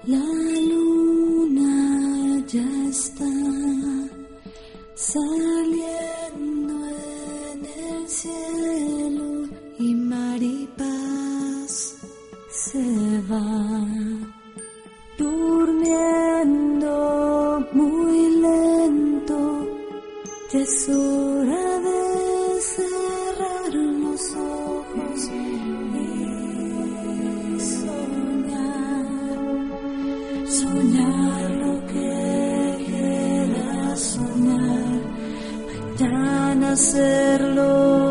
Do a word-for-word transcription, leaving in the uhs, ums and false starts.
La luna ya está saliendo en el cielo y Maripaz se va durmiendo muy lento. Ya es hora de cerrar los ojos y soñar, soñar lo que quieras soñar, mañana hacerlo.